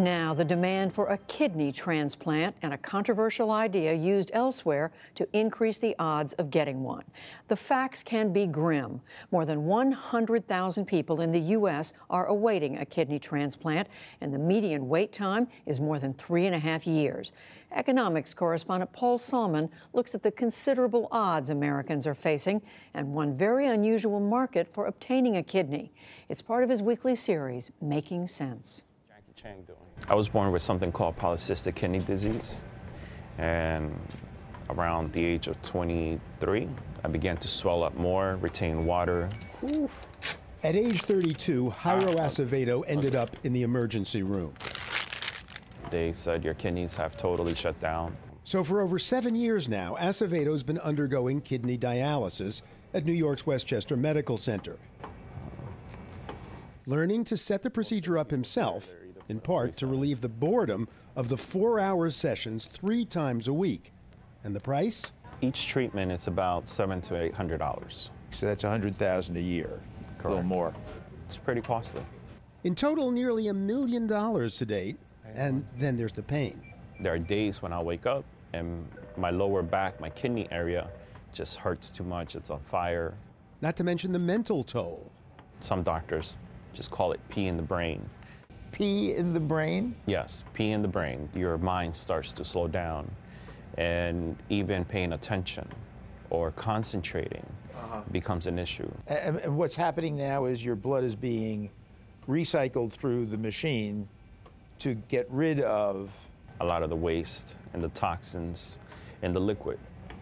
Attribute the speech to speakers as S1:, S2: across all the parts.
S1: Now, the demand for a kidney transplant and a controversial idea used elsewhere to increase the odds of getting one. The facts can be grim. More than 100,000 people in the U.S. are awaiting a kidney transplant, and the median wait time is more than 3.5 years. Economics correspondent Paul Salmon looks at the considerable odds Americans are facing and one very unusual market for obtaining a kidney. It's part of his weekly series, Making Sense.
S2: I was born with something called polycystic kidney disease, and around the age of 23, I began to swell up more, retain water.
S3: Oof. At age 32, Jairo Acevedo ended up in the emergency room.
S2: They said your kidneys have totally shut down.
S3: So for over 7 years now, Acevedo's been undergoing kidney dialysis at New York's Westchester Medical Center, learning to set the procedure up himself, in part to relieve the boredom of the 4-hour sessions 3 times a week. And the price?
S2: Each treatment is about $700 to $800.
S4: So that's $100,000 a year,
S2: Correct.
S4: A little more.
S2: It's pretty costly.
S3: In total, nearly $1 million to date, and then there's the pain.
S2: There are days when I wake up and my lower back, my kidney area, just hurts too much. It's on fire.
S3: Not to mention the mental toll.
S2: Some doctors just call it pee in the brain.
S4: Pee in the brain?
S2: Yes, pee in the brain. Your mind starts to slow down, and even paying attention or concentrating becomes an issue.
S4: And what's happening now is your blood is being recycled through the machine to get rid of
S2: a lot of the waste and the toxins in the liquid.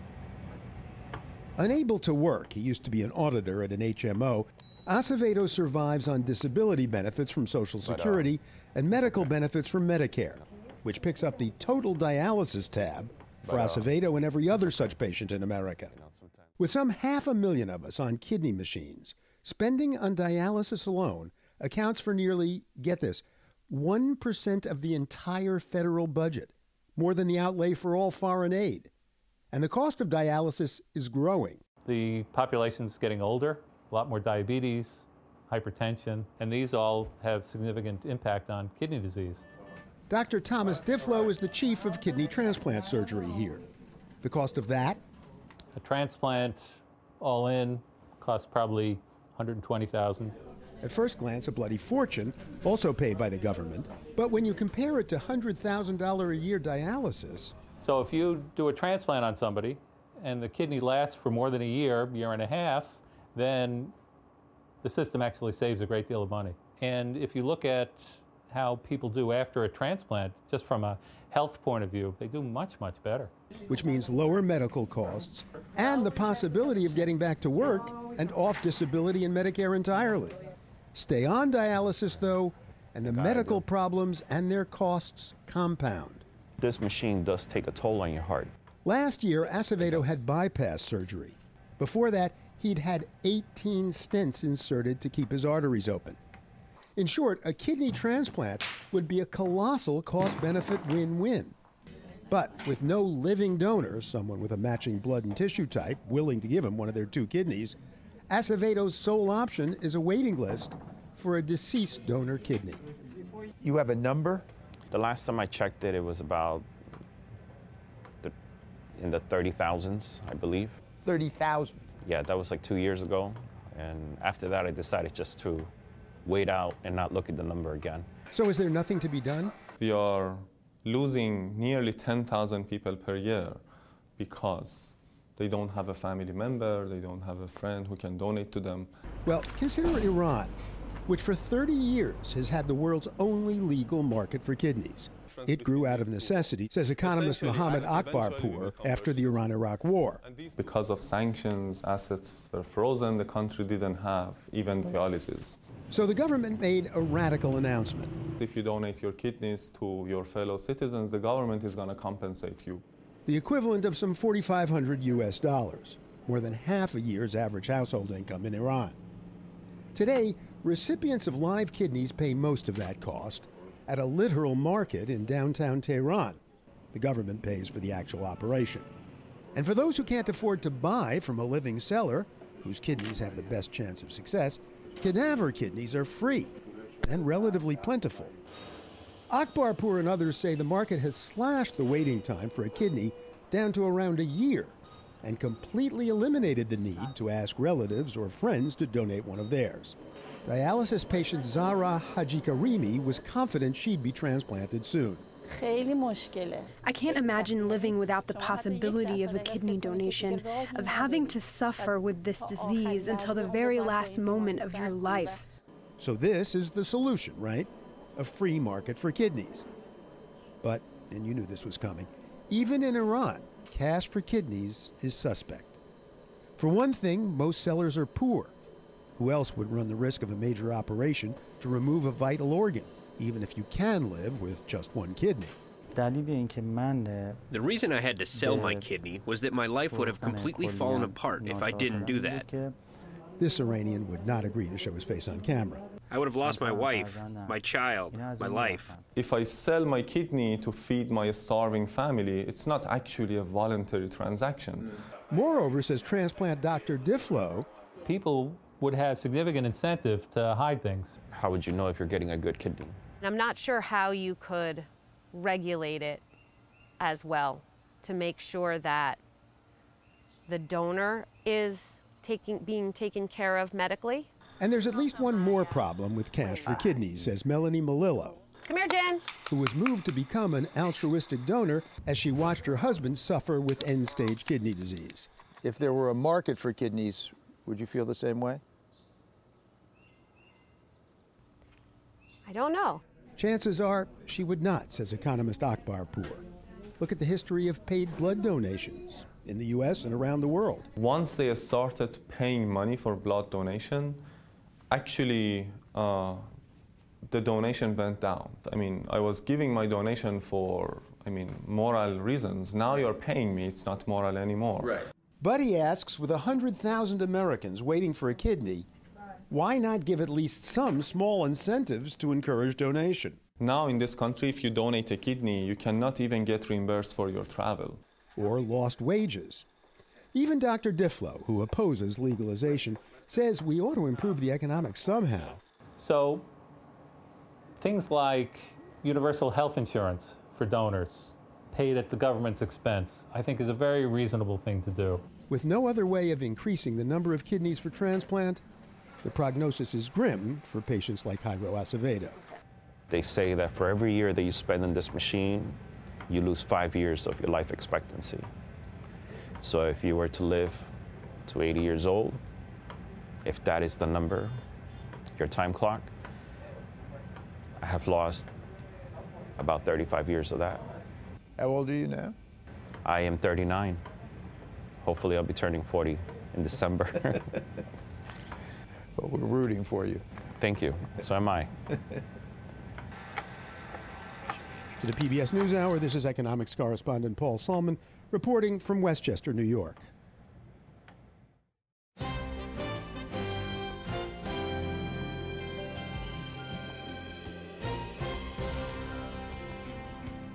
S3: Unable to work, he used to be an auditor at an HMO. Acevedo survives on disability benefits from Social Security and medical benefits from Medicare, which picks up the total dialysis tab for Acevedo and every other such patient in America. With some 500,000 of us on kidney machines, spending on dialysis alone accounts for nearly, get this, 1% of the entire federal budget, more than the outlay for all foreign aid. And the cost of dialysis is growing.
S5: The population's getting older. A lot more diabetes, hypertension, and these all have significant impact on kidney disease.
S3: Dr. Thomas Diflo is the chief of kidney transplant surgery here. The cost of that?
S5: A transplant, all in, costs probably $120,000.
S3: At first glance, a bloody fortune, also paid by the government. But when you compare it to $100,000 a year dialysis...
S5: So if you do a transplant on somebody, and the kidney lasts for more than a year, year and a half, then the system actually saves a great deal of money. And if you look at how people do after a transplant, just from a health point of view, they do much, much better.
S3: Which means lower medical costs and the possibility of getting back to work and off disability and Medicare entirely. Stay on dialysis, though, and the medical problems and their costs compound.
S2: This machine does take a toll on your heart.
S3: Last year, Acevedo had bypass surgery. Before that, he'd had 18 stents inserted to keep his arteries open. In short, a kidney transplant would be a colossal cost-benefit win-win. But with no living donor, someone with a matching blood and tissue type, willing to give him one of their 2 kidneys, Acevedo's sole option is a waiting list for a deceased donor kidney.
S4: You have a number?
S2: The last time I checked it, it was about in the 30,000s, I believe.
S4: 30,000?
S2: Yeah, that was like 2 years ago. And after that, I decided just to wait out and not look at the number again.
S3: So is there nothing to be done?
S6: We are losing nearly 10,000 people per year because they don't have a family member, they don't have a friend who can donate to them.
S3: Well, consider Iran, which for 30 years has had the world's only legal market for kidneys. It grew out of necessity, says economist Mohammed Akbarpour, after the Iran-Iraq War.
S6: Because of sanctions, assets were frozen, the country didn't have even dialysis.
S3: So the government made a radical announcement.
S6: If you donate your kidneys to your fellow citizens, the government is going to compensate you.
S3: The equivalent of some $4,500 US, more than half a year's average household income in Iran. Today, recipients of live kidneys pay most of that cost at a literal market in downtown Tehran. The government pays for the actual operation. And for those who can't afford to buy from a living seller, whose kidneys have the best chance of success, cadaver kidneys are free and relatively plentiful. Akbarpur and others say the market has slashed the waiting time for a kidney down to around a year and completely eliminated the need to ask relatives or friends to donate one of theirs. Dialysis patient Zahra Hajikarimi was confident she'd be transplanted soon.
S7: I can't imagine living without the possibility of a kidney donation, of having to suffer with this disease until the very last moment of your life.
S3: So this is the solution, right? A free market for kidneys. But, and you knew this was coming, even in Iran, cash for kidneys is suspect. For one thing, most sellers are poor. Who else would run the risk of a major operation to remove a vital organ, even if you can live with just one kidney?
S8: The reason I had to sell my kidney was that my life would have completely fallen apart if I didn't do that.
S3: This Iranian would not agree to show his face on camera.
S8: I would have lost my wife, my child, my life.
S6: If I sell my kidney to feed my starving family, it's not actually a voluntary transaction.
S3: Moreover, says transplant Dr. Diflo,
S5: People would have significant incentive to hide things.
S2: How would you know if you're getting a good kidney?
S9: I'm not sure how you could regulate it as well to make sure that the donor is being taken care of medically.
S3: and there's at least one more problem with cash for kidneys, says Melanie Malillo,
S9: Come here, Jen.
S3: who was moved to become an altruistic donor as she watched her husband suffer with end-stage kidney disease.
S4: If there were a market for kidneys, would you feel the same way?
S9: I don't know.
S3: Chances are she would not, says economist Akbarpur. Look at the history of paid blood donations in the U.S. and around the world.
S6: Once they started paying money for blood donation, actually the donation went down. I mean, I was giving my donation for, moral reasons. Now you're paying me, it's not moral anymore.
S4: Right.
S3: But he asks, with 100,000 Americans waiting for a kidney, why not give at least some small incentives to encourage donation?
S6: Now in this country, if you donate a kidney, you cannot even get reimbursed for your travel.
S3: Or lost wages. Even Dr. Diflo, who opposes legalization, says we ought to improve the economics somehow.
S5: So things like universal health insurance for donors, paid at the government's expense, I think is a very reasonable thing to do.
S3: With no other way of increasing the number of kidneys for transplant, the prognosis is grim for patients like Jairo Acevedo.
S2: They say that for every year that you spend in this machine, you lose 5 years of your life expectancy. So if you were to live to 80 years old, if that is the number, your time clock, I have lost about 35 years of that.
S4: How old are you now?
S2: I am 39. Hopefully I'll be turning 40 in December.
S4: But we're rooting for you.
S2: Thank you. So am I.
S3: For the PBS NewsHour, this is economics correspondent Paul Solman reporting from Westchester, New York.